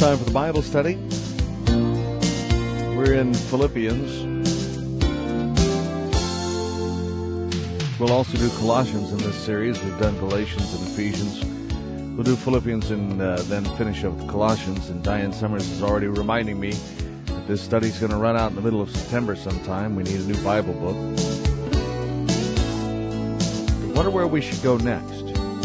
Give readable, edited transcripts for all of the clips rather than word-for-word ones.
time for the Bible study. We're in Philippians. We'll also do Colossians in this series. We've done Galatians and Ephesians. We'll do Philippians and then finish up with Colossians. And Diane Summers is already reminding me that this study's going to run out in the middle of September sometime. We need a new Bible book. I wonder where we should go next.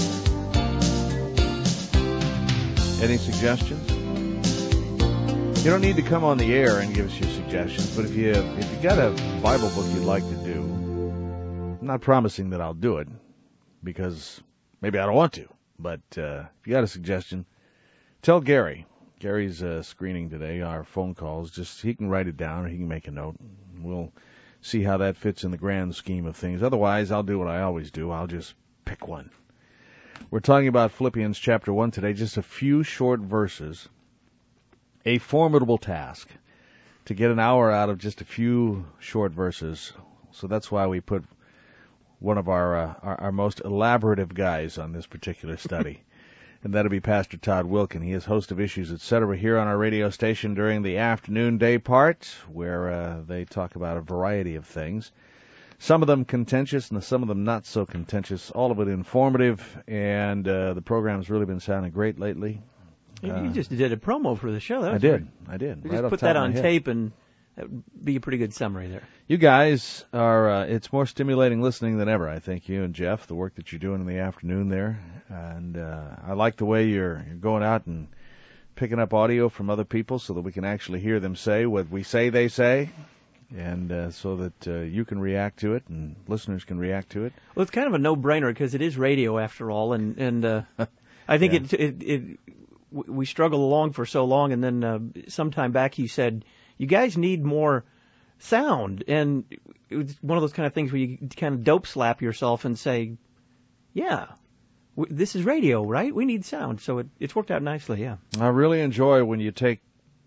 Any suggestions? You don't need to come on the air and give us your suggestions, but if you got a Bible book you'd like to do, I'm not promising that I'll do it, because maybe I don't want to, but if you got a suggestion, tell Gary. Gary's screening today our phone calls. Just he can write it down or he can make a note. We'll see how that fits in the grand scheme of things. Otherwise, I'll do what I always do. I'll just pick one. We're talking about Philippians chapter 1 today, just a few short verses. A formidable task to get an hour out of just a few short verses. So that's why we put one of our most elaborative guys on this particular study. And that'll be Pastor Todd Wilkin. He is host of Issues, Etc. here on our radio station during the afternoon day part, where they talk about a variety of things. Some of them contentious and some of them not so contentious. All of it informative, and the program's really been sounding great lately. You just did a promo for the show. I did. You just put that on tape, and that would be a pretty good summary there. You guys are, it's more stimulating listening than ever, I think, you and Jeff, the work that you're doing in the afternoon there. And I like the way you're going out and picking up audio from other people so that we can actually hear them say what we say they say, and so that you can react to it and listeners can react to it. Well, it's kind of a no-brainer because it is radio after all, and I think we struggled along for so long, and then sometime back he said, you guys need more sound. And it was one of those kind of things where you kind of dope slap yourself and say, yeah, this is radio, right? We need sound. So it's worked out nicely, yeah. I really enjoy when you take,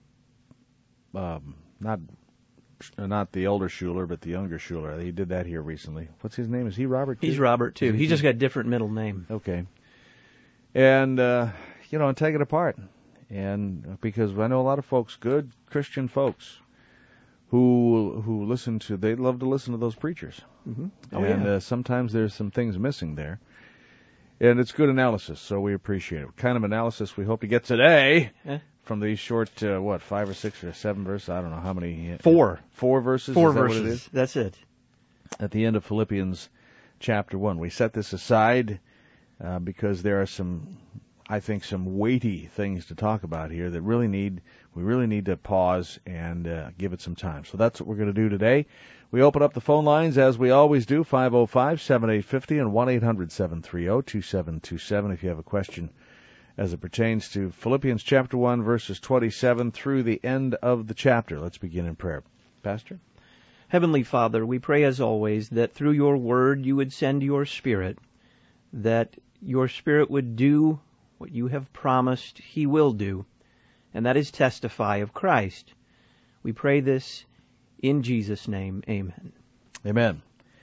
not the older Schuler, but the younger Schuler. He did that here recently. What's his name? Is he Robert too? He's Robert, too. He just got a different middle name. Okay. And, and take it apart. And because I know a lot of folks, good Christian folks, who listen to, they love to listen to those preachers. Mm-hmm. Sometimes there's some things missing there. And it's good analysis, so we appreciate it. What kind of analysis we hope to get today from these short, 5 or 6 or 7 verses? I don't know how many. 4. 4 verses? Four is that verses. What it is? That's it. At the end of Philippians chapter 1. We set this aside because there are some weighty things to talk about here that we really need to pause and give it some time. So that's what we're going to do today. We open up the phone lines as we always do, 505-7850 and 1-800-730-2727 if you have a question as it pertains to Philippians chapter 1 verses 27 through the end of the chapter. Let's begin in prayer. Pastor? Heavenly Father, we pray as always that through your word you would send your Spirit, that your Spirit would do what you have promised he will do, and that is testify of Christ. We pray this in Jesus' name. Amen. Amen.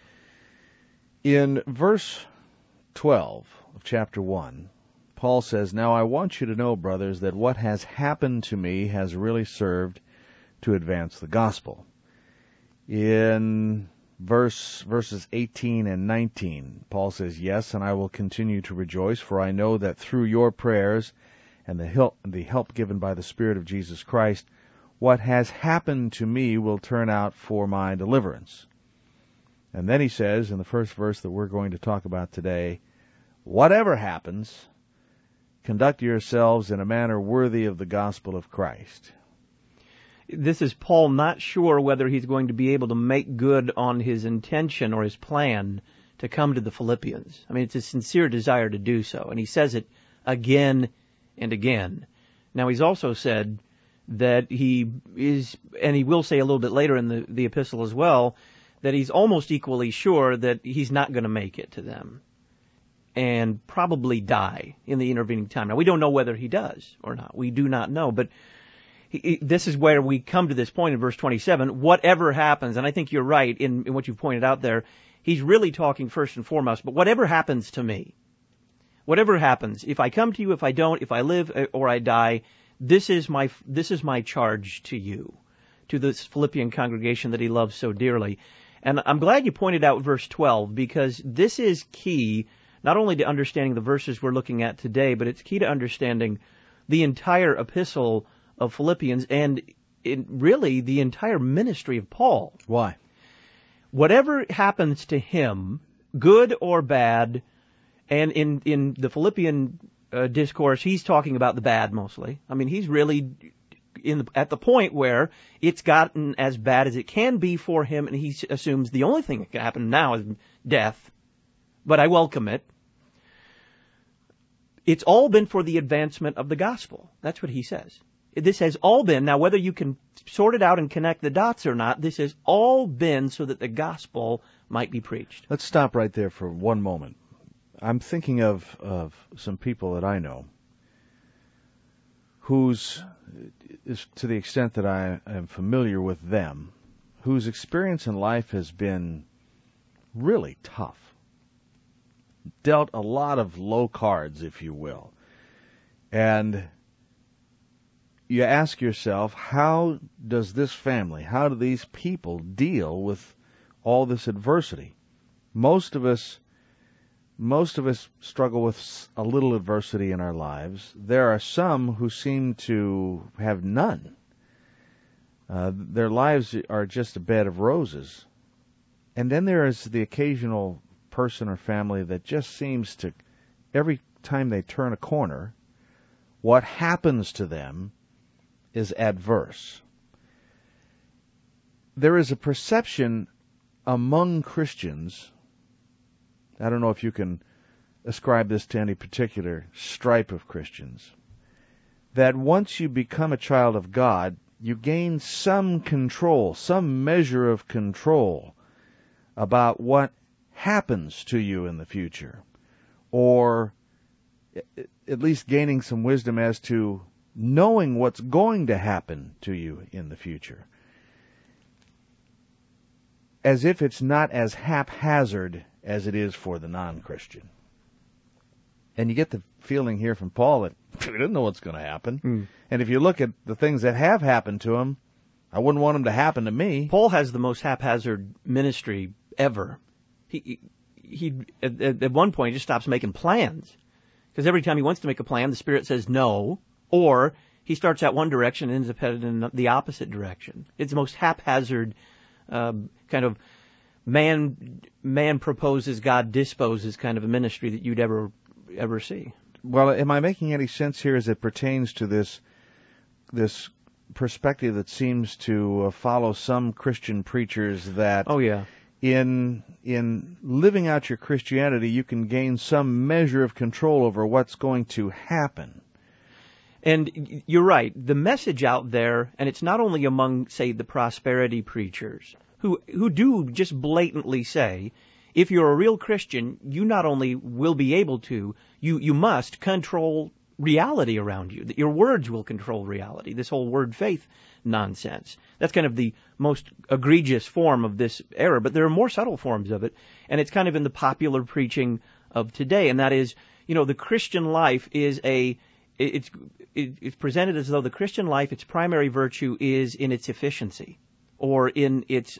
In verse 12 of chapter 1, Paul says, Now I want you to know, brothers, that what has happened to me has really served to advance the gospel. In verses 18 and 19, Paul says, Yes, and I will continue to rejoice, for I know that through your prayers and the help given by the Spirit of Jesus Christ, what has happened to me will turn out for my deliverance. And then he says, in the first verse that we're going to talk about today, whatever happens, conduct yourselves in a manner worthy of the gospel of Christ. This is Paul not sure whether he's going to be able to make good on his intention or his plan to come to the Philippians. I mean, it's a sincere desire to do so, and he says it again and again. Now, he's also said that he is, and he will say a little bit later in the epistle as well, that he's almost equally sure that he's not going to make it to them and probably die in the intervening time. Now, we don't know whether he does or not. We do not know, but this is where we come to this point in verse 27. Whatever happens, and I think you're right in what you pointed out there, he's really talking first and foremost, but whatever happens to me, whatever happens, if I come to you, if I don't, if I live or I die, this is my charge to you, to this Philippian congregation that he loves so dearly. And I'm glad you pointed out verse 12, because this is key not only to understanding the verses we're looking at today, but it's key to understanding the entire epistle of Philippians and really the entire ministry of Paul. Why? Whatever happens to him, good or bad, and in the Philippian discourse, he's talking about the bad mostly. I mean, he's really at the point where it's gotten as bad as it can be for him, and he assumes the only thing that can happen now is death, but I welcome it. It's all been for the advancement of the gospel. That's what he says. This has all been, now whether you can sort it out and connect the dots or not, this has all been so that the gospel might be preached. Let's stop right there for one moment. I'm thinking of some people that I know whose, to the extent that I am familiar with them, whose experience in life has been really tough. Dealt a lot of low cards, if you will. And you ask yourself, how does this family, how do these people deal with all this adversity? Most of us struggle with a little adversity in our lives. There are some who seem to have none. Their lives are just a bed of roses. And then there is the occasional person or family that just seems to, every time they turn a corner, what happens to them is adverse. There is a perception among Christians, I don't know if you can ascribe this to any particular stripe of Christians, that once you become a child of God, you gain some control, some measure of control about what happens to you in the future, or at least gaining some wisdom as to knowing what's going to happen to you in the future, as if it's not as haphazard as it is for the non-Christian. And you get the feeling here from Paul that he didn't know what's going to happen. And if you look at the things that have happened to him, I wouldn't want them to happen to me. Paul has the most haphazard ministry ever. He at one point he just stops making plans, because every time he wants to make a plan, the Spirit says no, or he starts out one direction and ends up headed in the opposite direction. It's the most haphazard kind of man proposes, God disposes kind of a ministry that you'd ever see. Well, am I making any sense here as it pertains to this perspective that seems to follow some Christian preachers that in living out your Christianity, you can gain some measure of control over what's going to happen? And you're right. The message out there, and it's not only among, say, the prosperity preachers, who do just blatantly say, if you're a real Christian, you not only will be able to, you must control reality around you, that your words will control reality, this whole word faith nonsense. That's kind of the most egregious form of this error, but there are more subtle forms of it, and it's kind of in the popular preaching of today, and that is, the Christian life is it's presented as though the Christian life, its primary virtue is in its efficiency, or in its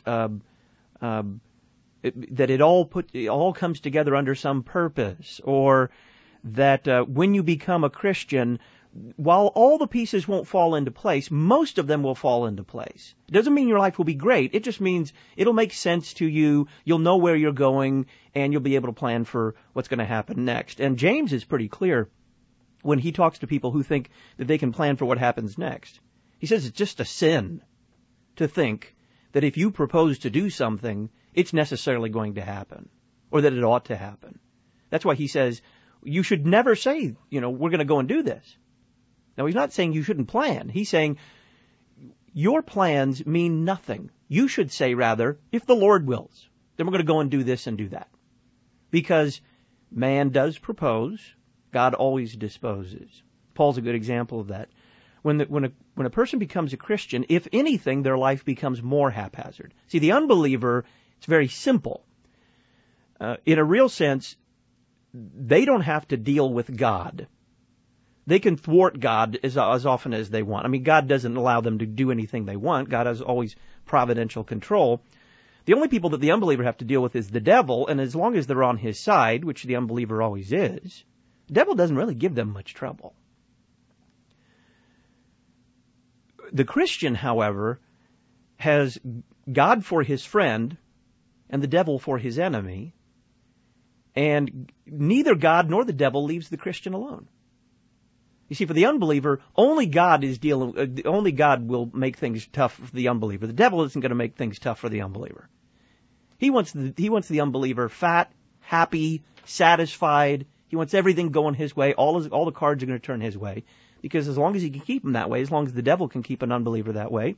that it all comes together under some purpose, or that when you become a Christian, while all the pieces won't fall into place, most of them will fall into place. It doesn't mean your life will be great. It just means it'll make sense to you. You'll know where you're going, and you'll be able to plan for what's going to happen next. And James is pretty clear when he talks to people who think that they can plan for what happens next. He says it's just a sin to think that if you propose to do something, it's necessarily going to happen, or that it ought to happen. That's why he says you should never say, we're going to go and do this. Now, he's not saying you shouldn't plan. He's saying your plans mean nothing. You should say, rather, if the Lord wills, then we're going to go and do this and do that. Because man does propose, God always disposes. Paul's a good example of that. When a person becomes a Christian, if anything, their life becomes more haphazard. See, the unbeliever, it's very simple. In a real sense, they don't have to deal with God. They can thwart God as often as they want. I mean, God doesn't allow them to do anything they want. God has always providential control. The only people that the unbeliever have to deal with is the devil, and as long as they're on his side, which the unbeliever always is, the devil doesn't really give them much trouble. The Christian, however, has God for his friend and the devil for his enemy, and neither God nor the devil leaves the Christian alone. You see, for the unbeliever, only God will make things tough for the unbeliever. The devil isn't going to make things tough for the unbeliever. He wants the unbeliever fat, happy, satisfied. He wants everything going his way. All the cards are going to turn his way, because as long as he can keep them that way, as long as the devil can keep an unbeliever that way,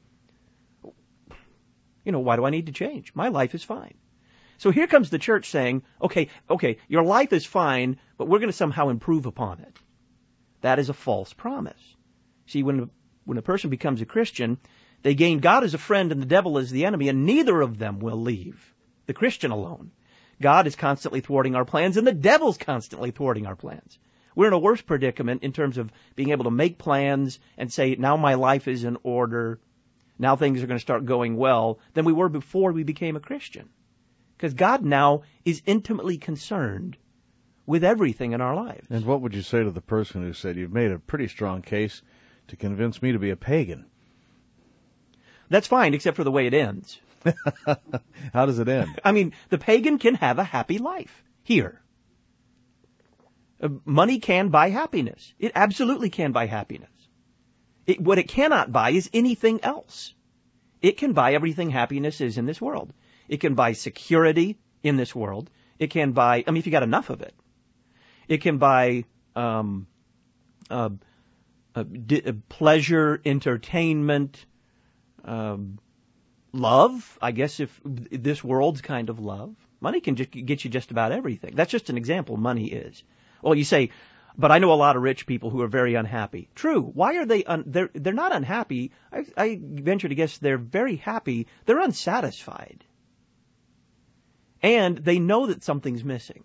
why do I need to change? My life is fine. So here comes the church saying, okay, your life is fine, but we're going to somehow improve upon it. That is a false promise. See, when a person becomes a Christian, they gain God as a friend and the devil as the enemy, and neither of them will leave the Christian alone. God is constantly thwarting our plans, and the devil's constantly thwarting our plans. We're in a worse predicament in terms of being able to make plans and say, now my life is in order, now things are going to start going well, than we were before we became a Christian. Because God now is intimately concerned with everything in our lives. And what would you say to the person who said, you've made a pretty strong case to convince me to be a pagan? That's fine, except for the way it ends. How does it end? I mean, the pagan can have a happy life here. Money can buy happiness. It absolutely can buy happiness. What it cannot buy is anything else. It can buy everything happiness is in this world. It can buy security in this world. It can buy, if you got enough of it. It can buy pleasure, entertainment, love, I guess, if this world's kind of love. Money can just get you just about everything. That's just an example. Money is. Well, you say, but I know a lot of rich people who are very unhappy. True. Why are they? They're not unhappy. I venture to guess they're very happy. They're unsatisfied, and they know that something's missing.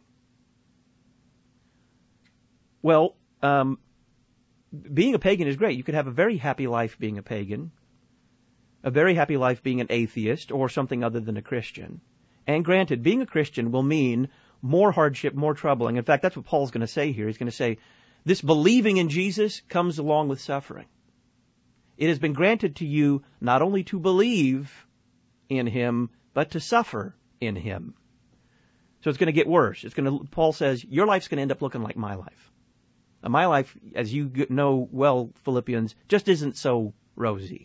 Well, being a pagan is great. You could have a very happy life being a pagan, a very happy life being an atheist or something other than a Christian. And granted, being a Christian will mean more hardship, more troubling. In fact, that's what Paul's going to say here. He's going to say, this believing in Jesus comes along with suffering. It has been granted to you not only to believe in him, but to suffer in him. So it's going to get worse. Paul says, your life's going to end up looking like my life. Now, my life, as you know well, Philippians, just isn't so rosy.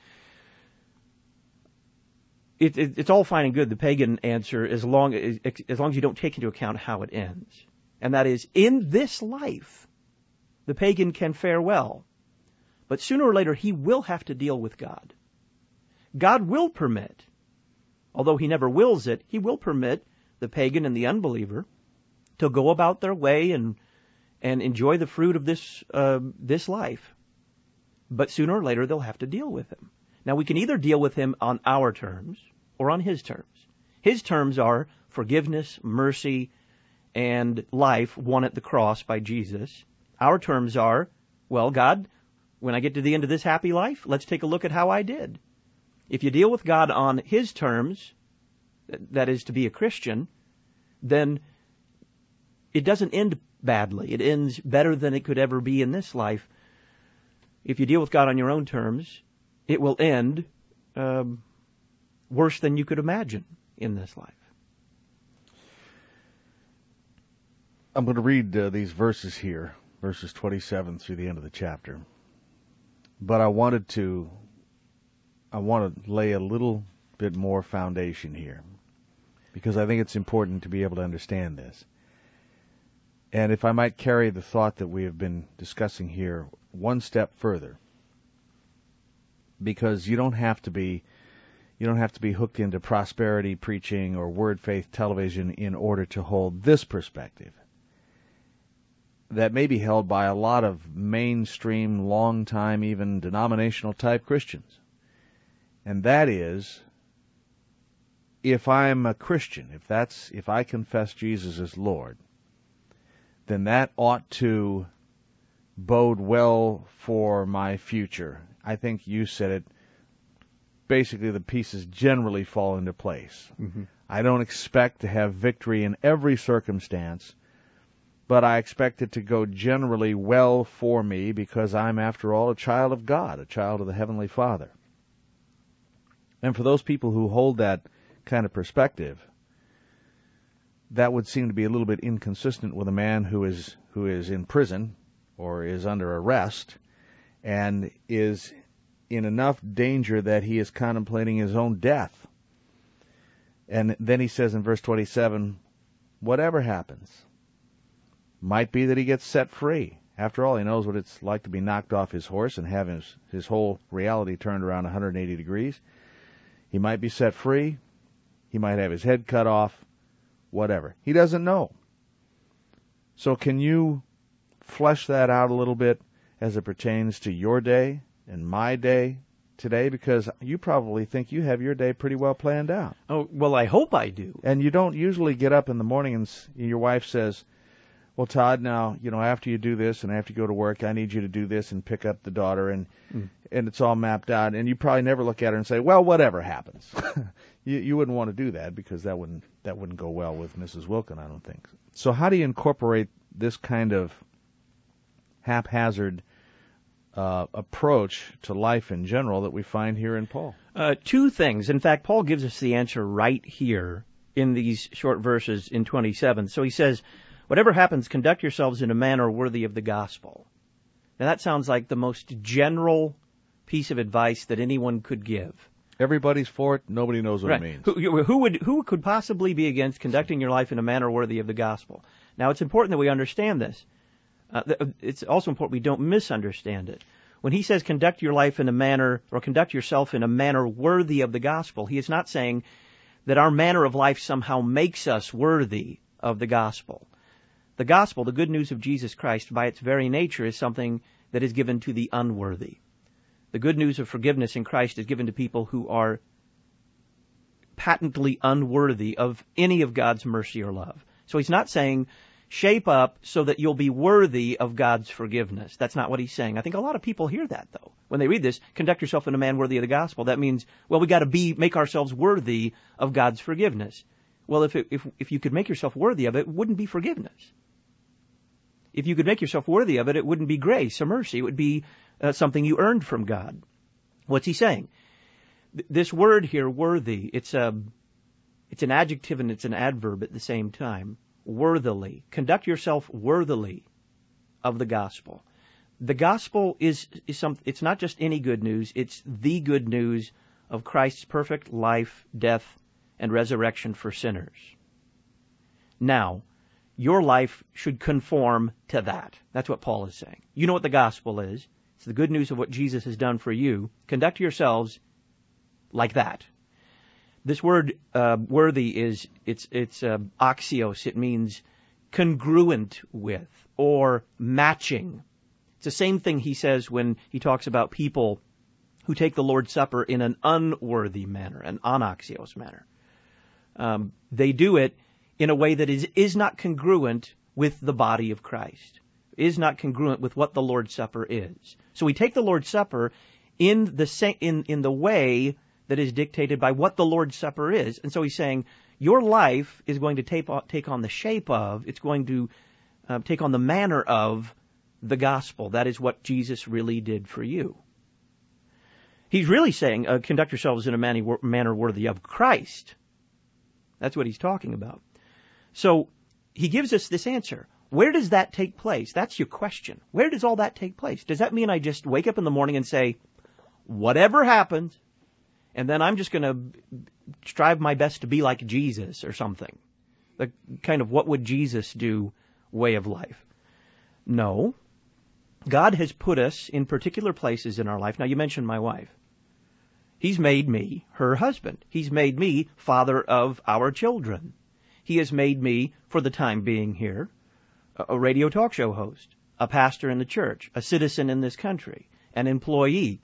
It's all fine and good, the pagan answer, as long as you don't take into account how it ends. And that is, in this life, the pagan can fare well. But sooner or later, he will have to deal with God. God will permit, although he never wills it, he will permit the pagan and the unbeliever to go about their way and enjoy the fruit of this life. But sooner or later, they'll have to deal with him. Now, we can either deal with him on our terms or on his terms. His terms are forgiveness, mercy, and life won at the cross by Jesus. Our terms are, well, God, when I get to the end of this happy life, let's take a look at how I did. If you deal with God on his terms, that is to be a Christian, then it doesn't end badly. It ends better than it could ever be in this life. If you deal with God on your own terms, it will end worse than you could imagine in this life. I'm going to read these verses here, verses 27 through the end of the chapter. But I want to lay a little bit more foundation here, because I think it's important to be able to understand this. And if I might carry the thought that we have been discussing here one step further, because you don't have to be hooked into prosperity preaching or word faith television in order to hold this perspective that may be held by a lot of mainstream, long-time, even denominational type Christians. And that is, if I'm a Christian, if I confess Jesus as Lord, then that ought to bode well for my future. I think you said it. Basically, the pieces generally fall into place. Mm-hmm. I don't expect to have victory in every circumstance, but I expect it to go generally well for me because I'm, after all, a child of God, a child of the Heavenly Father. And for those people who hold that kind of perspective, that would seem to be a little bit inconsistent with a man who is in prison or is under arrest and is in enough danger that he is contemplating his own death. And then he says in verse 27, whatever happens, might be that he gets set free. After all, he knows what it's like to be knocked off his horse and have his whole reality turned around 180 degrees. He might be set free. He might have his head cut off. Whatever. He doesn't know. So can you flesh that out a little bit as it pertains to your day and my day today? Because you probably think you have your day pretty well planned out. Oh, well, I hope I do. And you don't usually get up in the morning and your wife says, well, Todd, now, after you do this and after you go to work, I need you to do this and pick up the daughter, and it's all mapped out. And you probably never look at her and say, well, whatever happens. You wouldn't want to do that because that wouldn't go well with Mrs. Wilkin, I don't think. So how do you incorporate this kind of haphazard approach to life in general that we find here in Paul? Two things. In fact, Paul gives us the answer right here in these short verses in 27. So he says, whatever happens, conduct yourselves in a manner worthy of the gospel. Now that sounds like the most general piece of advice that anyone could give. Everybody's for it. Nobody knows what it means. Who could possibly be against conducting your life in a manner worthy of the gospel? Now, it's important that we understand this. It's also important we don't misunderstand it. When he says conduct your life in a manner, or conduct yourself in a manner worthy of the gospel, he is not saying that our manner of life somehow makes us worthy of the gospel. The gospel, the good news of Jesus Christ, by its very nature, is something that is given to the unworthy. The good news of forgiveness in Christ is given to people who are patently unworthy of any of God's mercy or love. So he's not saying, shape up so that you'll be worthy of God's forgiveness. That's not what he's saying. I think a lot of people hear that, though. When they read this, conduct yourself in a manner worthy of the gospel, that means, well, we got to make ourselves worthy of God's forgiveness. Well, if you could make yourself worthy of it, it wouldn't be forgiveness. If you could make yourself worthy of it, it wouldn't be grace or mercy. It would be something you earned from God. What's he saying? This word here, worthy, it's an adjective and it's an adverb at the same time. Worthily. Conduct yourself worthily of the gospel. The gospel is it's not just any good news, it's the good news of Christ's perfect life, death, and resurrection for sinners. Now, your life should conform to that. That's what Paul is saying. You know what the gospel is. It's the good news of what Jesus has done for you. Conduct yourselves like that. This word worthy is it's axios. It means congruent with or matching. It's the same thing he says when he talks about people who take the Lord's Supper in an unworthy manner, an anaxios manner. They do it in a way that is not congruent with the body of Christ, is not congruent with what the Lord's Supper is. So we take the Lord's Supper in the way that is dictated by what the Lord's Supper is. And so he's saying, your life is going to take on the shape of, it's going to take on the manner of the gospel. That is what Jesus really did for you. He's really saying, conduct yourselves in a manner worthy of Christ. That's what he's talking about. So he gives us this answer. Where does that take place? That's your question. Where does all that take place? Does that mean I just wake up in the morning and say, whatever happens, and then I'm just going to strive my best to be like Jesus or something? The kind of what would Jesus do way of life. No. God has put us in particular places in our life. Now, you mentioned my wife. He's made me her husband. He's made me father of our children. He has made me, for the time being here, a radio talk show host, a pastor in the church, a citizen in this country, an employee,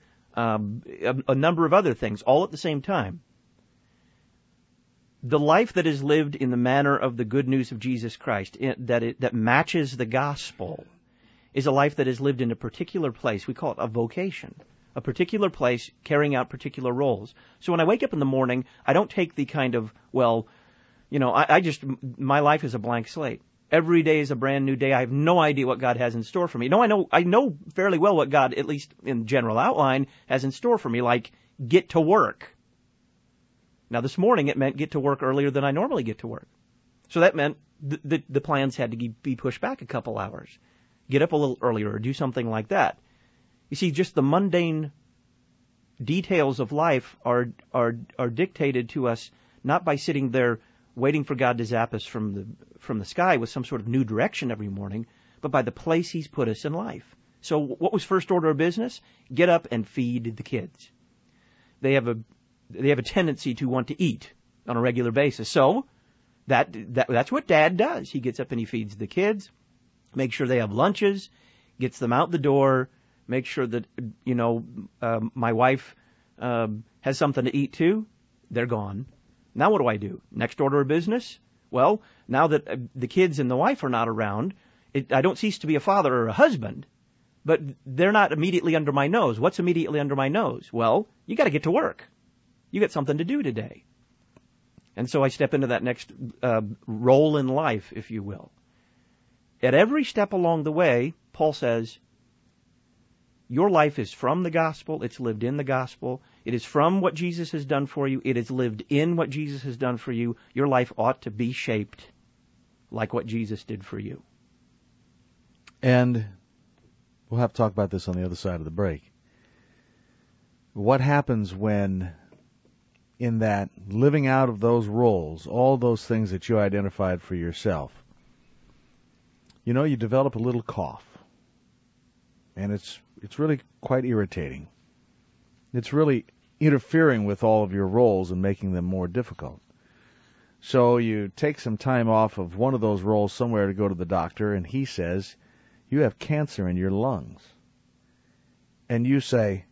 a number of other things, all at the same time. The life that is lived in the manner of the good news of Jesus Christ, that matches the gospel, is a life that is lived in a particular place. We call it a vocation. A particular place carrying out particular roles. So when I wake up in the morning, I don't take the kind of, my life is a blank slate. Every day is a brand new day. I have no idea what God has in store for me. No, I know fairly well what God, at least in general outline, has in store for me, like get to work. Now this morning it meant get to work earlier than I normally get to work. So that meant the plans had to be pushed back a couple hours. Get up a little earlier or do something like that. You see, just the mundane details of life are dictated to us not by sitting there waiting for God to zap us from the sky with some sort of new direction every morning, but by the place He's put us in life. So what was first order of business? Get up and feed the kids. They have a tendency to want to eat on a regular basis. So that's what Dad does. He gets up and he feeds the kids, makes sure they have lunches, gets them out the door. Make sure that, my wife has something to eat too. They're gone. Now what do I do? Next order of business? Well, now that the kids and the wife are not around, I don't cease to be a father or a husband, but they're not immediately under my nose. What's immediately under my nose? Well, you got to get to work. You got something to do today. And so I step into that next role in life, if you will. At every step along the way, Paul says, your life is from the gospel. It's lived in the gospel. It is from what Jesus has done for you. It is lived in what Jesus has done for you. Your life ought to be shaped like what Jesus did for you. And we'll have to talk about this on the other side of the break. What happens when, in that living out of those roles, all those things that you identified for yourself, you develop a little cough. And it's really quite irritating. It's really interfering with all of your roles and making them more difficult. So you take some time off of one of those roles somewhere to go to the doctor, and he says, you have cancer in your lungs. And you say,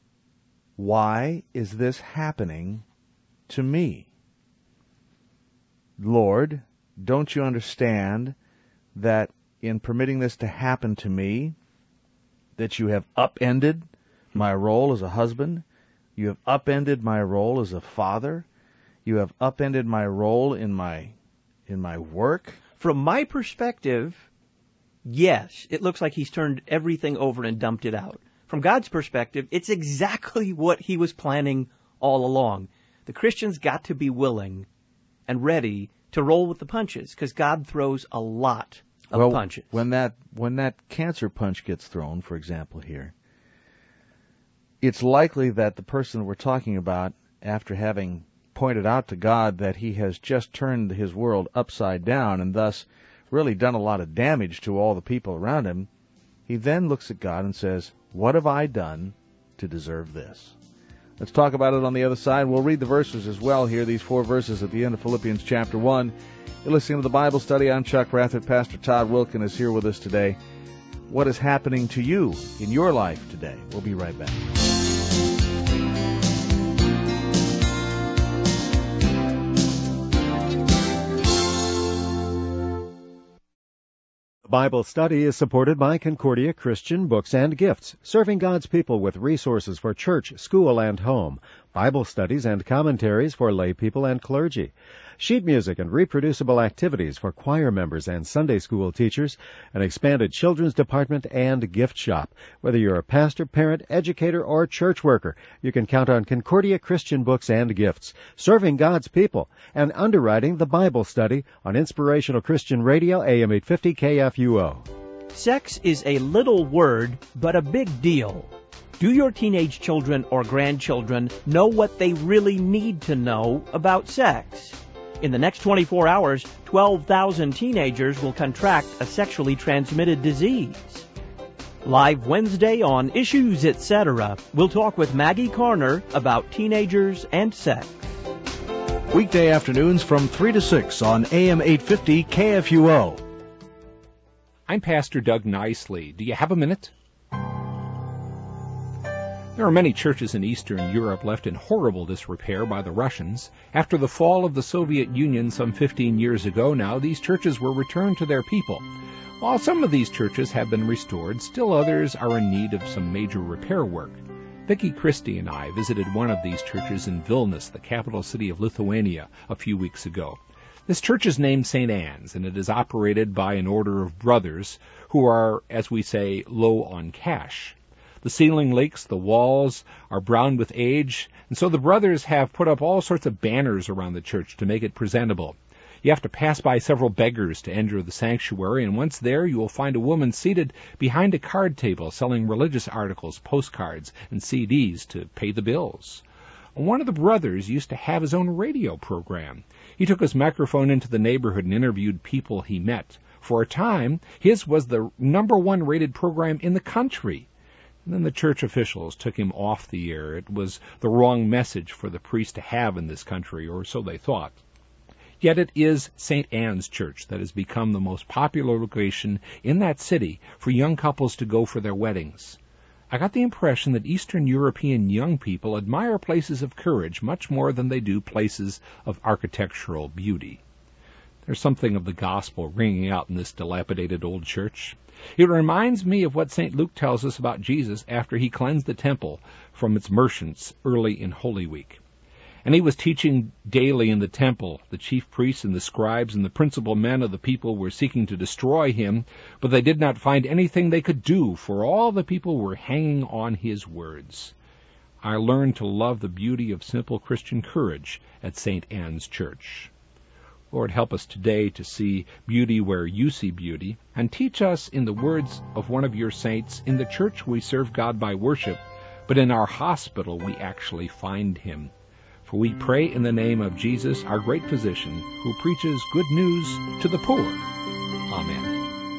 why is this happening to me? Lord, don't you understand that in permitting this to happen to me, that you have upended my role as a husband, you have upended my role as a father, you have upended my role in my work? From my perspective, yes, it looks like He's turned everything over and dumped it out. From God's perspective, it's exactly what He was planning all along. The Christian's got to be willing and ready to roll with the punches, because God throws a lot of punches. When that cancer punch gets thrown, for example, here, it's likely that the person we're talking about, after having pointed out to God that he has just turned his world upside down and thus really done a lot of damage to all the people around him, he then looks at God and says, what have I done to deserve this? Let's talk about it on the other side. We'll read the verses as well here, these 4 verses at the end of Philippians chapter 1. You're listening to the Bible Study. I'm Chuck Rathert. Pastor Todd Wilken is here with us today. What is happening to you in your life today? We'll be right back. The Bible Study is supported by Concordia Christian Books and Gifts, serving God's people with resources for church, school, and home, Bible studies and commentaries for lay people and clergy, sheet music and reproducible activities for choir members and Sunday school teachers, an expanded children's department and gift shop. Whether you're a pastor, parent, educator, or church worker, you can count on Concordia Christian Books and Gifts, serving God's people, and underwriting the Bible Study on Inspirational Christian Radio, AM 850 KFUO. Sex is a little word, but a big deal. Do your teenage children or grandchildren know what they really need to know about sex? In the next 24 hours, 12,000 teenagers will contract a sexually transmitted disease. Live Wednesday on Issues Etc., we'll talk with Maggie Carner about teenagers and sex. Weekday afternoons from 3 to 6 on AM 850 KFUO. I'm Pastor Doug Nicely. Do you have a minute? There are many churches in Eastern Europe left in horrible disrepair by the Russians. After the fall of the Soviet Union some 15 years ago now, these churches were returned to their people. While some of these churches have been restored, still others are in need of some major repair work. Vicki Christie and I visited one of these churches in Vilnius, the capital city of Lithuania, a few weeks ago. This church is named St. Anne's, and it is operated by an order of brothers who are, as we say, low on cash. The ceiling leaks, the walls are brown with age, and so the brothers have put up all sorts of banners around the church to make it presentable. You have to pass by several beggars to enter the sanctuary, and once there you will find a woman seated behind a card table selling religious articles, postcards, and CDs to pay the bills. One of the brothers used to have his own radio program. He took his microphone into the neighborhood and interviewed people he met. For a time, his was the #1 rated program in the country. And then the church officials took him off the air. It was the wrong message for the priest to have in this country, or so they thought. Yet it is St. Anne's Church that has become the most popular location in that city for young couples to go for their weddings. I got the impression that Eastern European young people admire places of courage much more than they do places of architectural beauty. There's something of the gospel ringing out in this dilapidated old church. It reminds me of what St. Luke tells us about Jesus after he cleansed the temple from its merchants early in Holy Week. And he was teaching daily in the temple. The chief priests and the scribes and the principal men of the people were seeking to destroy him, but they did not find anything they could do, for all the people were hanging on his words. I learned to love the beauty of simple Christian courage at St. Anne's Church. Lord, help us today to see beauty where you see beauty, and teach us in the words of one of your saints, in the church we serve God by worship, but in our hospital we actually find him. For we pray in the name of Jesus, our great physician, who preaches good news to the poor. Amen.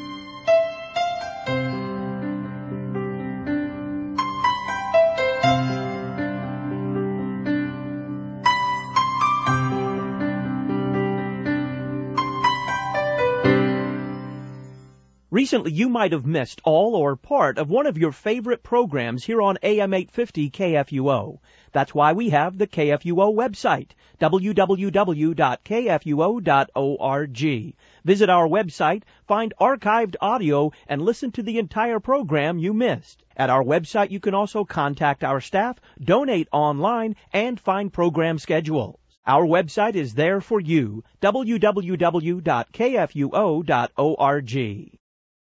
Recently, you might have missed all or part of one of your favorite programs here on AM 850 KFUO. That's why we have the KFUO website, www.kfuo.org. Visit our website, find archived audio, and listen to the entire program you missed. At our website, you can also contact our staff, donate online, and find program schedules. Our website is there for you, www.kfuo.org.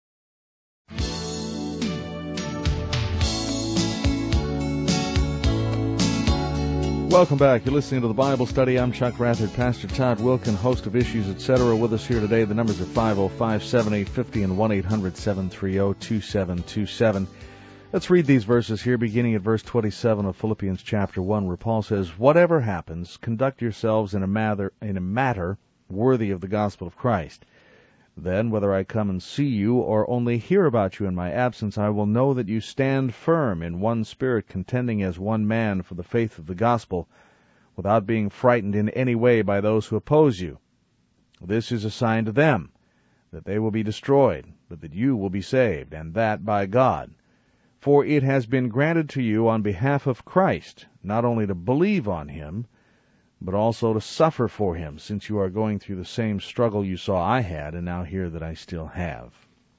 Welcome back. You're listening to the Bible Study. I'm Chuck Rathard, Pastor Todd Wilken, host of Issues, etc. With us here today, the numbers are 505-7850 and 1-800-730-2727. Let's read these verses here, beginning at verse 27 of Philippians chapter 1, where Paul says, "Whatever happens, conduct yourselves in a matter worthy of the gospel of Christ. Then, whether I come and see you or only hear about you in my absence, I will know that you stand firm in one spirit, contending as one man for the faith of the gospel, without being frightened in any way by those who oppose you. This is a sign to them, that they will be destroyed, but that you will be saved, and that by God. For it has been granted to you on behalf of Christ, not only to believe on him, but also to suffer for him, since you are going through the same struggle you saw I had, and now hear that I still have."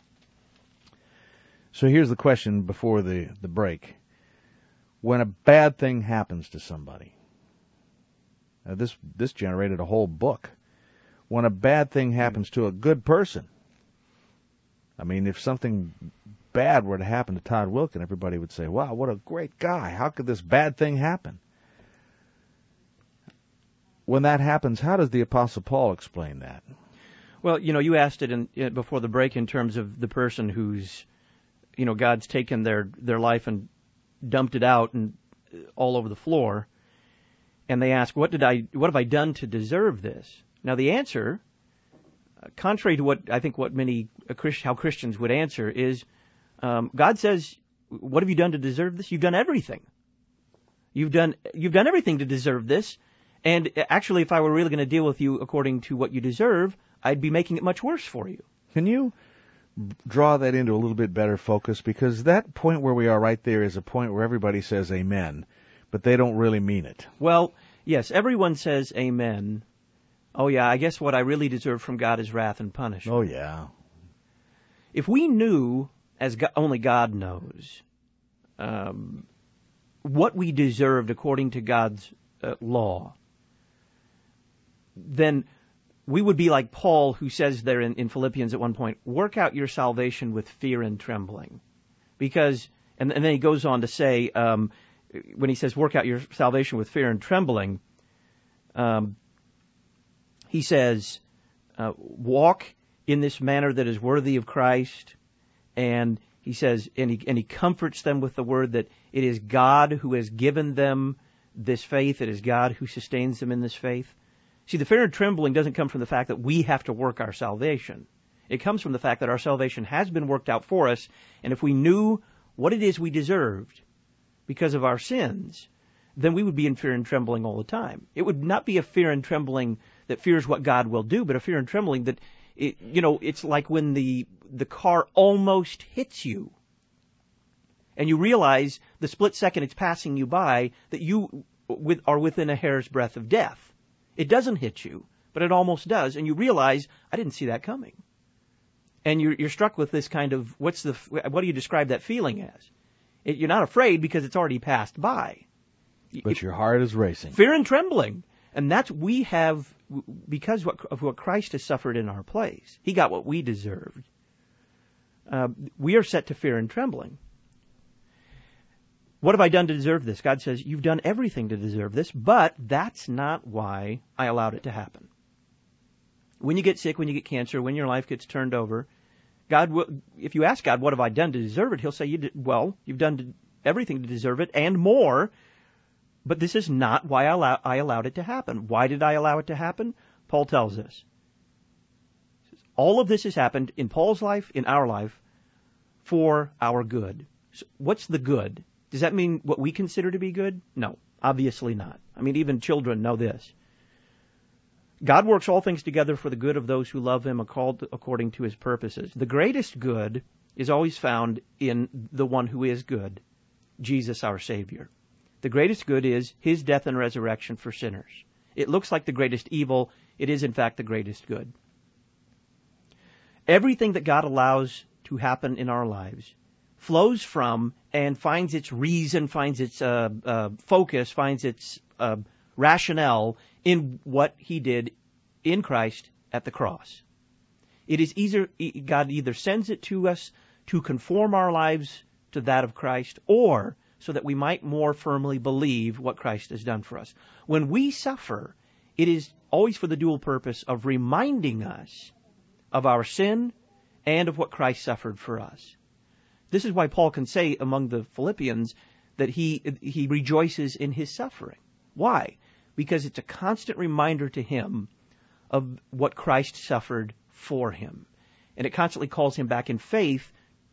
So here's the question before the break. When a bad thing happens to somebody, now this generated a whole book. When a bad thing happens to a good person, I mean, if something bad were to happen to Todd Wilken, everybody would say, "Wow, what a great guy. How could this bad thing happen?" When that happens, how does the Apostle Paul explain that? Well, you asked it before the break in terms of the person who's, God's taken their life and dumped it out and all over the floor, and they ask, what have I done to deserve this? Now the answer, contrary to how Christians would answer, is God says, what have you done to deserve this? You've done everything. You've done everything to deserve this. And actually, if I were really going to deal with you according to what you deserve, I'd be making it much worse for you. Can you draw that into a little bit better focus? Because that point where we are right there is a point where everybody says amen, but they don't really mean it. Well, yes, everyone says amen. Oh, yeah, I guess what I really deserve from God is wrath and punishment. Oh, yeah. If we knew, as only God knows, what we deserved according to God's law, then we would be like Paul, who says there in Philippians at one point, work out your salvation with fear and trembling. Because, and then he goes on to say, when he says work out your salvation with fear and trembling, he says, walk in this manner that is worthy of Christ. And he says, and he comforts them with the word that it is God who has given them this faith. It is God who sustains them in this faith. See, the fear and trembling doesn't come from the fact that we have to work our salvation. It comes from the fact that our salvation has been worked out for us, and if we knew what it is we deserved because of our sins, then we would be in fear and trembling all the time. It would not be a fear and trembling that fears what God will do, but a fear and trembling that, it's like when the car almost hits you, and you realize the split second it's passing you by that you are within a hair's breadth of death. It doesn't hit you, but it almost does, and you realize, I didn't see that coming. And you're struck with this kind of, what do you describe that feeling as? You're not afraid because it's already passed by. But your heart is racing. Fear and trembling. And that's, we have, because of what Christ has suffered in our place. He got what we deserved. We are set to fear and trembling. What have I done to deserve this? God says, you've done everything to deserve this, but that's not why I allowed it to happen. When you get sick, when you get cancer, when your life gets turned over, God will, if you ask God, what have I done to deserve it? He'll say, you've done everything to deserve it and more, but this is not why I allowed it to happen. Why did I allow it to happen? Paul tells us. All of this has happened in Paul's life, in our life, for our good. So what's the good? Does that mean what we consider to be good? No, obviously not. I mean, even children know this. God works all things together for the good of those who love Him, called according to His purposes. The greatest good is always found in the one who is good, Jesus our Savior. The greatest good is His death and resurrection for sinners. It looks like the greatest evil. It is, in fact, the greatest good. Everything that God allows to happen in our lives flows from and finds its reason, finds its focus, finds its rationale in what He did in Christ at the cross. It is God either sends it to us to conform our lives to that of Christ, or so that we might more firmly believe what Christ has done for us. When we suffer, it is always for the dual purpose of reminding us of our sin and of what Christ suffered for us. This is why Paul can say among the Philippians that he rejoices in his suffering. Why? Because it's a constant reminder to him of what Christ suffered for him. And it constantly calls him back in faith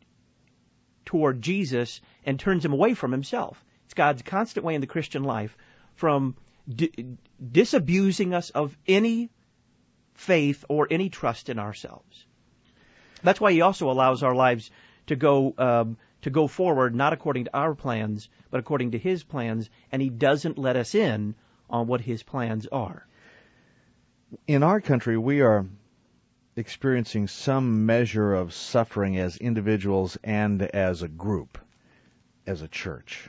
toward Jesus and turns him away from himself. It's God's constant way in the Christian life from disabusing us of any faith or any trust in ourselves. That's why He also allows our lives to go forward, not according to our plans, but according to His plans, and He doesn't let us in on what His plans are. In our country, we are experiencing some measure of suffering as individuals and as a group, as a church.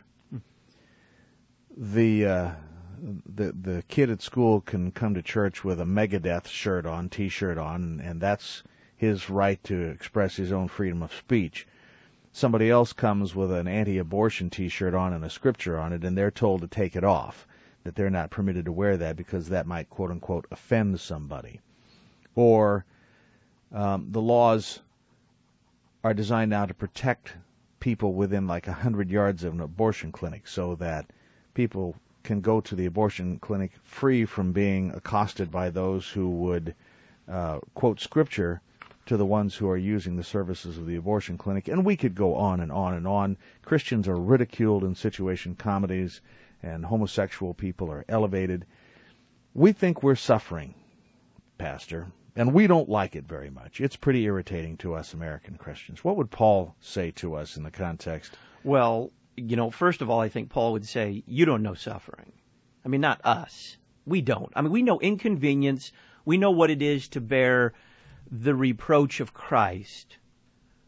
The kid at school can come to church with a Megadeth shirt on, T-shirt on, and that's his right to express his own freedom of speech. Somebody else comes with an anti-abortion T-shirt on and a scripture on it, and they're told to take it off, that they're not permitted to wear that because that might, quote-unquote, offend somebody. Or the laws are designed now to protect people within like 100 yards of an abortion clinic so that people can go to the abortion clinic free from being accosted by those who would quote scripture to the ones who are using the services of the abortion clinic. And we could go on and on and on. Christians are ridiculed in situation comedies, and homosexual people are elevated. We think we're suffering, Pastor, and we don't like it very much. It's pretty irritating to us American Christians. What would Paul say to us in the context? Well, first of all, I think Paul would say, you don't know suffering. I mean, not us. We don't. I mean, we know inconvenience. We know what it is to bear the reproach of Christ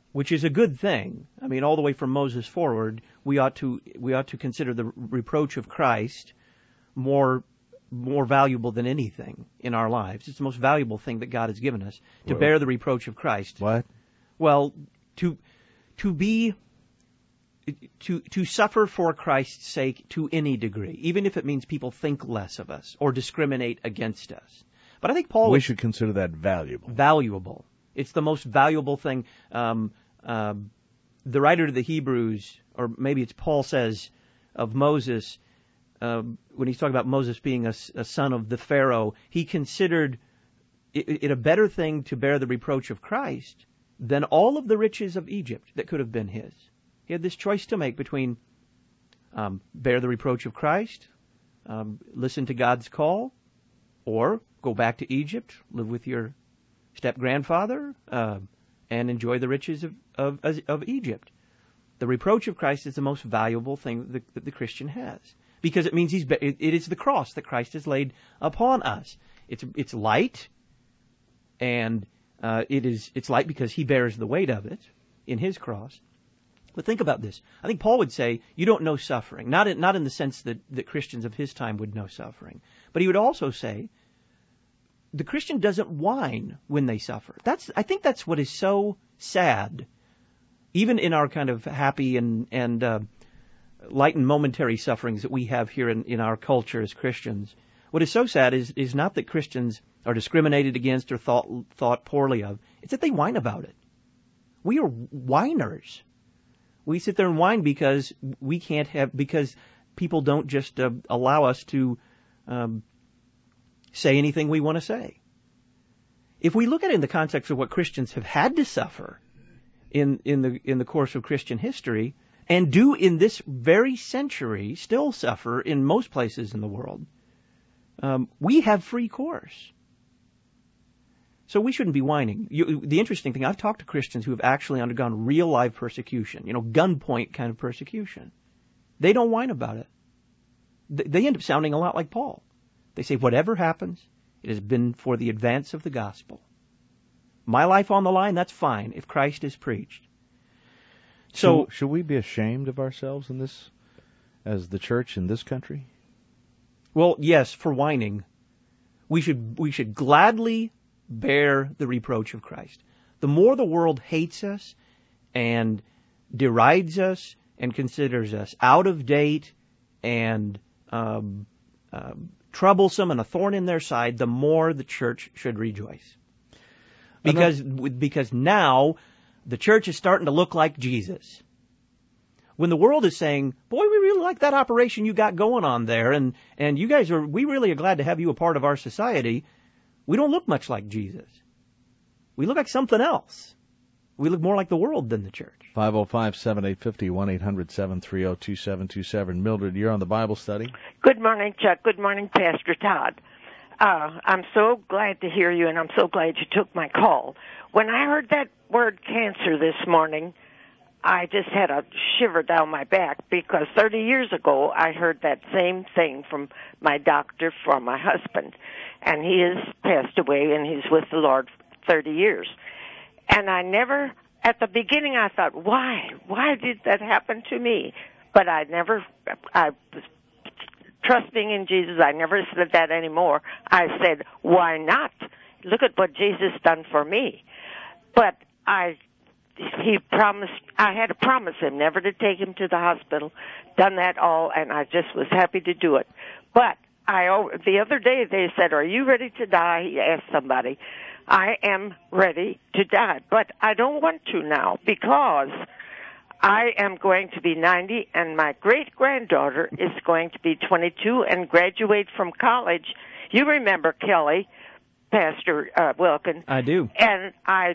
which is a good thing. I mean, all the way from Moses forward, we ought to consider the reproach of Christ more valuable than anything in our lives. It's the most valuable thing that God has given us, to bear the reproach of Christ. What? Well, to suffer for Christ's sake to any degree, even if it means people think less of us or discriminate against us. But I think Paul... We should consider that valuable. Valuable. It's the most valuable thing. The writer to the Hebrews, or maybe it's Paul, says of Moses, when he's talking about Moses being a son of the Pharaoh, he considered it a better thing to bear the reproach of Christ than all of the riches of Egypt that could have been his. He had this choice to make between bear the reproach of Christ, listen to God's call, or go back to Egypt, live with your step-grandfather, and enjoy the riches of Egypt. The reproach of Christ is the most valuable thing that the Christian has, because it means it is the cross that Christ has laid upon us. It's light, and it's light because he bears the weight of it in his cross. But think about this. I think Paul would say you don't know suffering, not in the sense that Christians of his time would know suffering, but he would also say the Christian doesn't whine when they suffer. I think that's what is so sad, even in our kind of happy and light and momentary sufferings that we have here in our culture as Christians. What is so sad is not that Christians are discriminated against or thought poorly of. It's that they whine about it. We are whiners. We sit there and whine because because people don't just allow us to say anything we want to say. If we look at it in the context of what Christians have had to suffer in the course of Christian history, and do in this very century still suffer in most places in the world, we have free course. So we shouldn't be whining. The interesting thing, I've talked to Christians who have actually undergone real life persecution, gunpoint kind of persecution. They don't whine about it. They end up sounding a lot like Paul. They say, whatever happens, it has been for the advance of the gospel. My life on the line, that's fine if Christ is preached. So should we be ashamed of ourselves in this, as the church in this country? Well, yes, for whining. We should gladly bear the reproach of Christ. The more the world hates us and derides us and considers us out of date and troublesome and a thorn in their side, the more the church should rejoice. Because now the church is starting to look like Jesus. When the world is saying, boy, we really like that operation you got going on there, and you guys we really are glad to have you a part of our society, we don't look much like Jesus. We look like something else. We look more like the world than the church. 505-7850, 1-800-730-2727. Mildred, you're on the Bible study. Good morning, Chuck. Good morning, Pastor Todd. I'm so glad to hear you, and I'm so glad you took my call. When I heard that word cancer this morning, I just had a shiver down my back, because 30 years ago I heard that same thing from my doctor, from my husband, and he has passed away, and he's with the Lord 30 years. And I never, at the beginning I thought, why did that happen to me? But I was trusting in Jesus. I never said that anymore. I said, why not? Look at what Jesus done for me. But he promised, I had to promise him never to take him to the hospital, done that all, and I just was happy to do it. But the other day they said, are you ready to die? He asked somebody. I am ready to die, but I don't want to now, because I am going to be 90, and my great-granddaughter is going to be 22 and graduate from college. You remember Kelly, Pastor Wilkins. I do. And I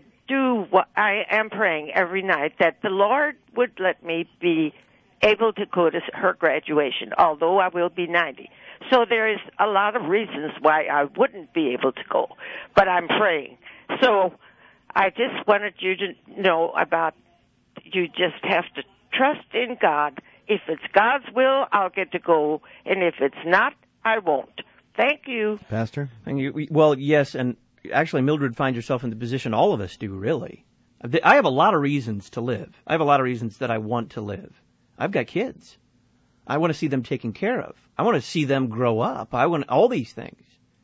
am praying every night that the Lord would let me be able to go to her graduation, although I will be 90. So there is a lot of reasons why I wouldn't be able to go, but I'm praying. So I just wanted you to know about, you just have to trust in God. If it's God's will, I'll get to go, and if it's not, I won't. Thank you. Pastor? Thank you. Well, yes, and actually Mildred finds herself in the position all of us do, really. I have a lot of reasons to live. I have a lot of reasons that I want to live. I've got kids. I want to see them taken care of. I want to see them grow up. I want all these things.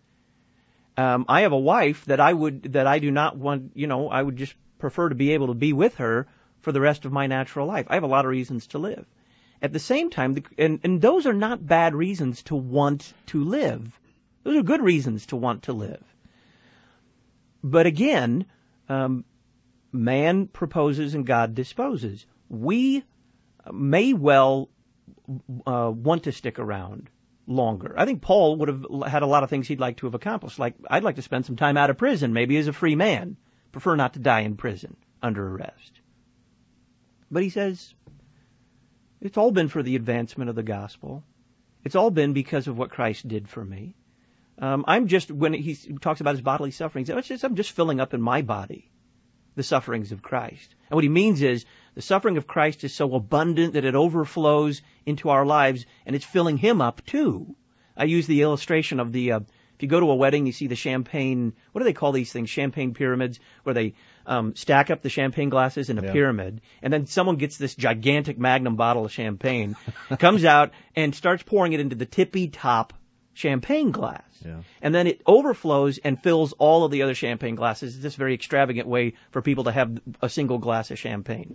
I have a wife that I do not want, I would just prefer to be able to be with her for the rest of my natural life. I have a lot of reasons to live. At the same time, and those are not bad reasons to want to live. Those are good reasons to want to live. But again, man proposes and God disposes. We may well want to stick around longer. I think Paul would have had a lot of things he'd like to have accomplished. Like, I'd like to spend some time out of prison, maybe as a free man. Prefer not to die in prison under arrest. But he says, it's all been for the advancement of the gospel. It's all been because of what Christ did for me. When he talks about his bodily sufferings, I'm just filling up in my body the sufferings of Christ. And what he means is the suffering of Christ is so abundant that it overflows into our lives, and it's filling him up too. I use the illustration of if you go to a wedding, you see the champagne, what do they call these things? Champagne pyramids, where they stack up the champagne glasses in a pyramid, and then someone gets this gigantic Magnum bottle of champagne, comes out and starts pouring it into the tippy top champagne glass. Yeah. And then it overflows and fills all of the other champagne glasses. It's this very extravagant way for people to have a single glass of champagne.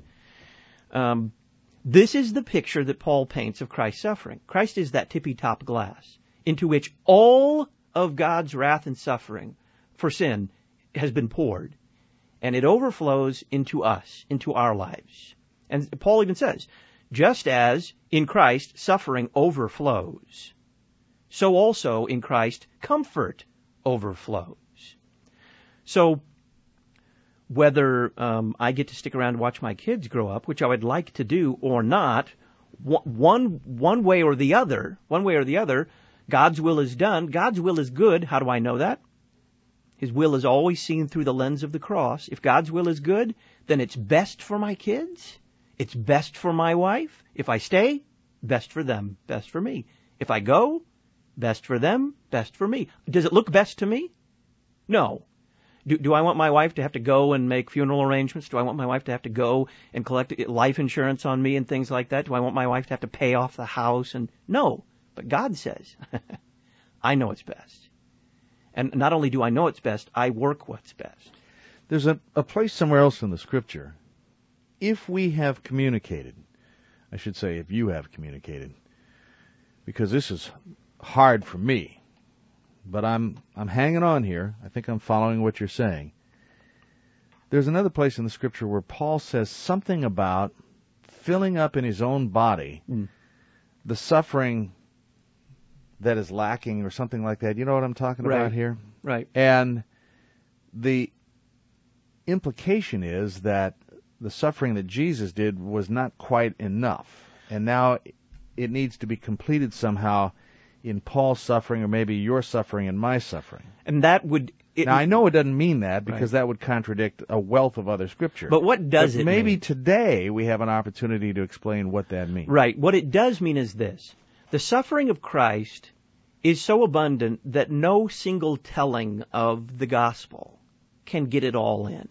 This is the picture that Paul paints of Christ's suffering. Christ is that tippy-top glass into which all of God's wrath and suffering for sin has been poured. And it overflows into us, into our lives. And Paul even says, just as in Christ suffering overflows, so also in Christ comfort overflows. So whether I get to stick around and watch my kids grow up, which I would like to do or not, one way or the other, God's will is done. God's will is good. How do I know that? His will is always seen through the lens of the cross. If God's will is good, then it's best for my kids. It's best for my wife. If I stay, best for them, best for me. If I go, best for them, best for me. Does it look best to me? No. Do I want my wife to have to go and make funeral arrangements? Do I want my wife to have to go and collect life insurance on me and things like that? Do I want my wife to have to pay off the house? No. But God says, I know it's best. And not only do I know it's best, I work what's best. There's a place somewhere else in the Scripture. If we have communicated, I should say if you have communicated, because this is hard for me, but I'm hanging on here. I think I'm following what you're saying. There's another place in the Scripture where Paul says something about filling up in his own body the suffering that is lacking or something like that. You know what I'm talking about here? Right. And the implication is that the suffering that Jesus did was not quite enough. And now it needs to be completed somehow in Paul's suffering, or maybe your suffering and my suffering. And that would... Now, I know it doesn't mean that, because that would contradict a wealth of other Scripture. But what does it mean? Maybe today we have an opportunity to explain what that means. Right. What it does mean is this. The suffering of Christ is so abundant that no single telling of the gospel can get it all in.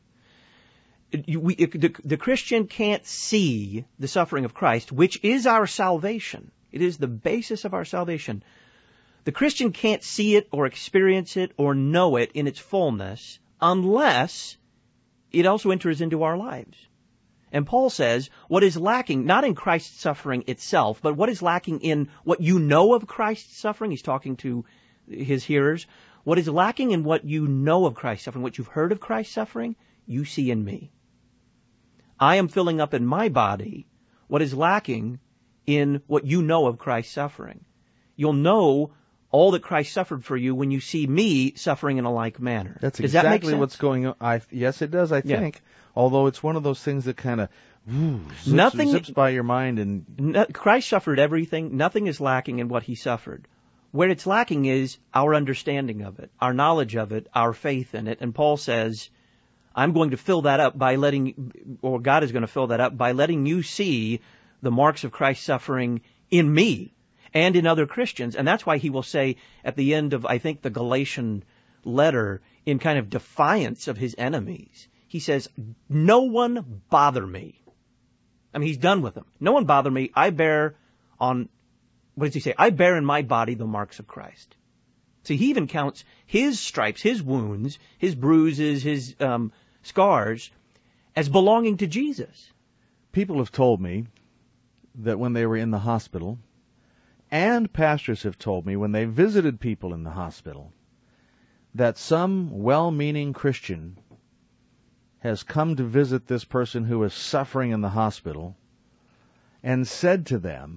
The Christian can't see the suffering of Christ, which is our salvation. It is the basis of our salvation. The Christian can't see it or experience it or know it in its fullness unless it also enters into our lives. And Paul says what is lacking, not in Christ's suffering itself, but what is lacking in what you know of Christ's suffering, he's talking to his hearers, what is lacking in what you know of Christ's suffering, what you've heard of Christ's suffering, you see in me. I am filling up in my body what is lacking in what you know of Christ's suffering. You'll know all that Christ suffered for you when you see me suffering in a like manner. That's Does that make exactly sense? what's going on. Yes, it does, I think. Although it's one of those things that kind of zips by your mind. And Christ suffered everything. Nothing is lacking in what he suffered. Where it's lacking is our understanding of it, our knowledge of it, our faith in it. And Paul says, I'm going to fill that up by God is going to fill that up by letting you see the marks of Christ's suffering in me and in other Christians. And that's why he will say at the end of, I think, the Galatian letter, in kind of defiance of his enemies, he says, no one bother me. I mean, he's done with them. No one bother me. I bear on, what does he say? I bear in my body the marks of Christ. See, he even counts his stripes, his wounds, his bruises, his scars as belonging to Jesus. People have told me that when they were in the hospital, and pastors have told me when they visited people in the hospital, that some well-meaning Christian has come to visit this person who is suffering in the hospital and said to them,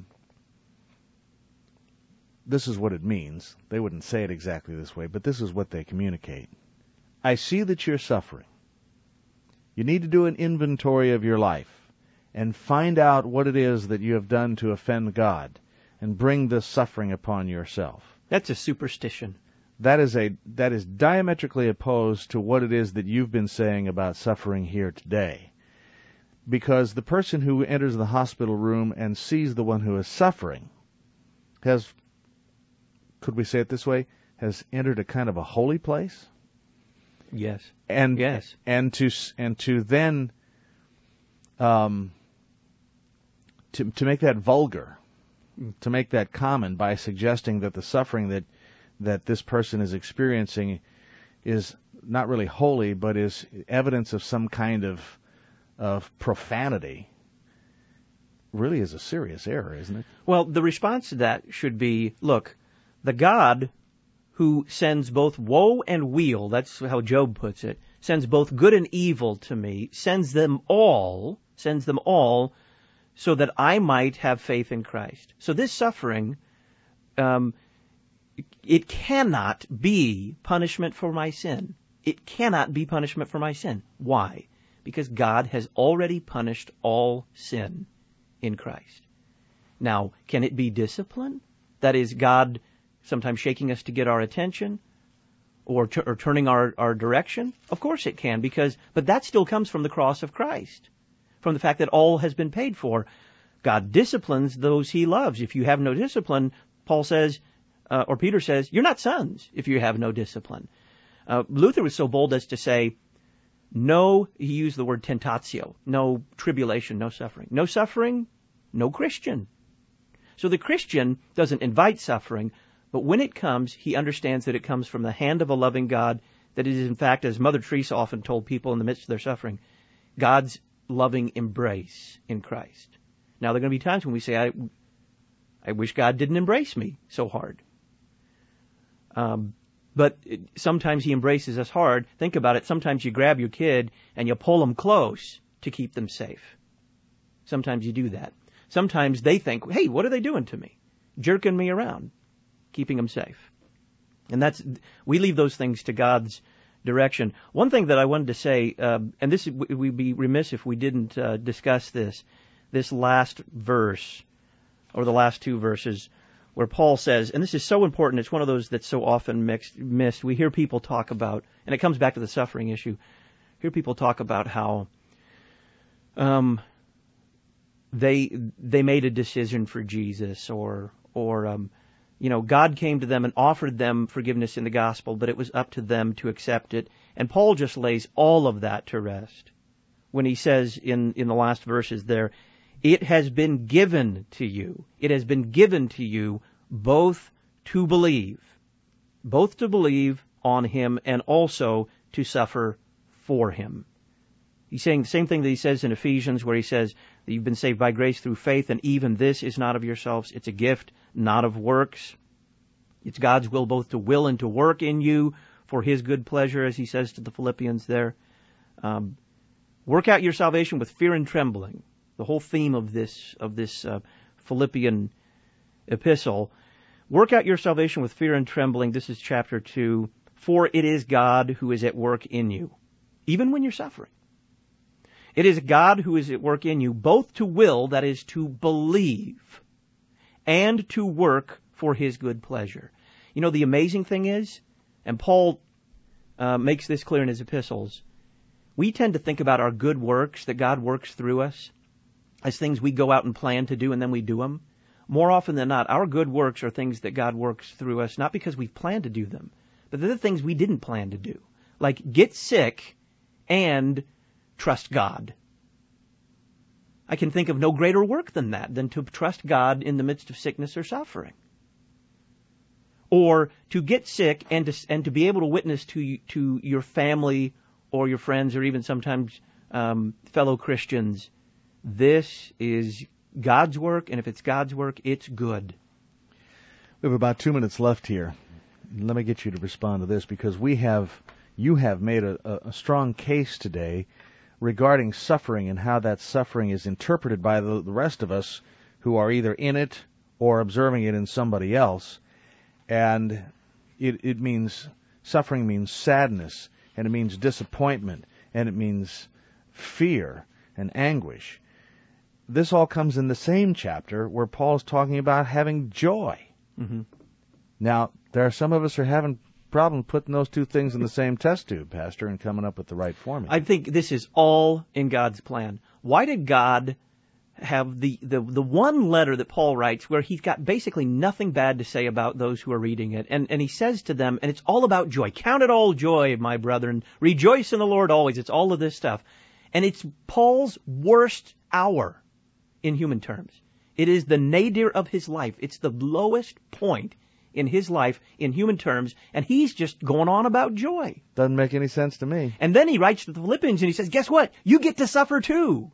this is what it means. They wouldn't say it exactly this way, but this is what they communicate. I see that you're suffering. You need to do an inventory of your life and find out what it is that you have done to offend God and bring this suffering upon yourself. That's a superstition. That is diametrically opposed to what it is that you've been saying about suffering here today. Because the person who enters the hospital room and sees the one who is suffering has, could we say it this way, has entered a kind of a holy place? Yes. And yes. And to then to make that vulgar, to make that common by suggesting that the suffering that this person is experiencing is not really holy, but is evidence of some kind of profanity, really is a serious error, isn't it? Well, the response to that should be, look, the God who sends both woe and weal, that's how Job puts it, sends both good and evil to me, sends them all so that I might have faith in Christ. So this suffering, it cannot be punishment for my sin. It cannot be punishment for my sin. Why? Because God has already punished all sin in Christ. Now, can it be discipline? That is, God sometimes shaking us to get our attention or turning our direction? Of course it can, but that still comes from the cross of Christ, from the fact that all has been paid for. God disciplines those he loves. If you have no discipline, Paul says, or Peter says, you're not sons if you have no discipline. Luther was so bold as to say, no, he used the word tentatio, no tribulation, no suffering. No suffering, no Christian. So the Christian doesn't invite suffering, but when it comes, he understands that it comes from the hand of a loving God, that it is in fact, as Mother Teresa often told people in the midst of their suffering, God's loving embrace in Christ. Now, there are going to be times when we say, I wish God didn't embrace me so hard. But sometimes he embraces us hard. Think about it. Sometimes you grab your kid and you pull them close to keep them safe. Sometimes you do that. Sometimes they think, hey, what are they doing to me? Jerking me around, keeping them safe. And we leave those things to God's direction. One thing that I wanted to say, and this we'd be remiss if we didn't discuss this last verse, or the last two verses, where Paul says, and this is so important, it's one of those that's so often missed. We hear people talk about, and it comes back to the suffering issue, hear people talk about how they made a decision for Jesus, or God came to them and offered them forgiveness in the gospel, but it was up to them to accept it. And Paul just lays all of that to rest when he says in the last verses there, it has been given to you. It has been given to you both to believe on him and also to suffer for him. He's saying the same thing that he says in Ephesians, where he says that you've been saved by grace through faith, and even this is not of yourselves. It's a gift, not of works. It's God's will both to will and to work in you for his good pleasure, as he says to the Philippians there. Work out your salvation with fear and trembling. The whole theme of this Philippian epistle. Work out your salvation with fear and trembling. This is chapter 2. For it is God who is at work in you, even when you're suffering. It is God who is at work in you, both to will, that is, to believe, and to work for his good pleasure. You know, the amazing thing is, and Paul makes this clear in his epistles, we tend to think about our good works, that God works through us, as things we go out and plan to do and then we do them. More often than not, our good works are things that God works through us, not because we've planned to do them, but they're the things we didn't plan to do. Like get sick and trust God. I can think of no greater work than that, than to trust God in the midst of sickness or suffering. Or to get sick and to be able to witness to your family or your friends or even sometimes fellow Christians. This is God's work, and if it's God's work, it's good. We have about 2 minutes left here. Let me get you to respond to this, because you have made a strong case today regarding suffering and how that suffering is interpreted by the rest of us who are either in it or observing it in somebody else. And it means, suffering means sadness, and it means disappointment, and it means fear and anguish. This all comes in the same chapter where Paul's talking about having joy. Mm-hmm. Now, there are some of us who are having problem putting those two things in the same test tube, Pastor, and coming up with the right formula. I think this is all in God's plan. Why did God have the one letter that Paul writes where he's got basically nothing bad to say about those who are reading it? And he says to them, and it's all about joy. Count it all joy, my brethren. Rejoice in the Lord always. It's all of this stuff. And it's Paul's worst hour in human terms. It is the nadir of his life. It's the lowest point in his life in human terms, and he's just going on about joy. Doesn't make any sense to me. And then he writes to the Philippians and he says, guess what? You get to suffer too.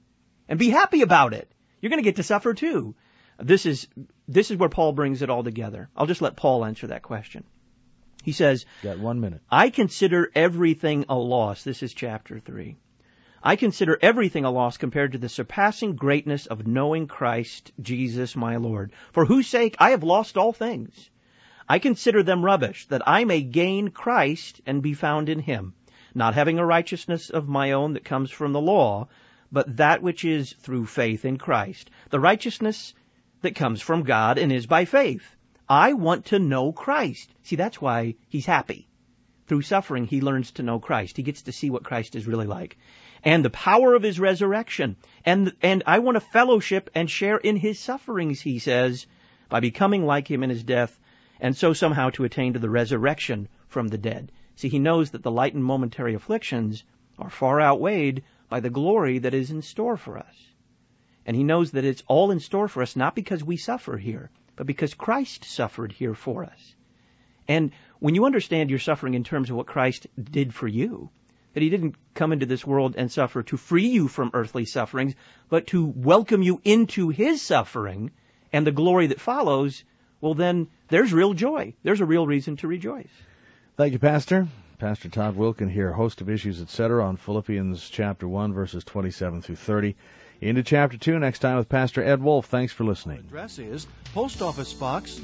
And be happy about it. You're going to get to suffer too. This is where Paul brings it all together. I'll just let Paul answer that question. He says, got 1 minute. I consider everything a loss. This is chapter 3. I consider everything a loss compared to the surpassing greatness of knowing Christ Jesus my Lord, for whose sake I have lost all things. I consider them rubbish, that I may gain Christ and be found in him, not having a righteousness of my own that comes from the law, but that which is through faith in Christ, the righteousness that comes from God and is by faith. I want to know Christ. See, that's why he's happy. Through suffering, he learns to know Christ. He gets to see what Christ is really like. And the power of his resurrection. And I want to fellowship and share in his sufferings, he says, by becoming like him in his death, and so somehow to attain to the resurrection from the dead. See, he knows that the light and momentary afflictions are far outweighed by the glory that is in store for us. And he knows that it's all in store for us, not because we suffer here, but because Christ suffered here for us. And when you understand your suffering in terms of what Christ did for you, that he didn't come into this world and suffer to free you from earthly sufferings, but to welcome you into his suffering and the glory that follows, well then, there's real joy. There's a real reason to rejoice. Thank you, Pastor. Pastor Todd Wilken here, host of Issues, etc. on Philippians chapter 1, verses 27 through 30. Into chapter 2 next time with Pastor Ed Wolf. Thanks for listening. Address is Post Office Box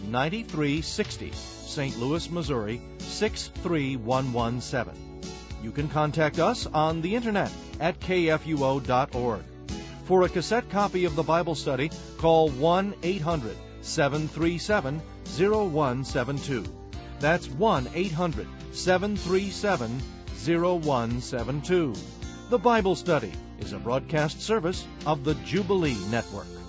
9360, St. Louis, Missouri 63117. You can contact us on the internet at kfuo.org. For a cassette copy of the Bible study, call 1-800-737-0172. That's 1-800-737-0172. The Bible study is a broadcast service of the Jubilee Network.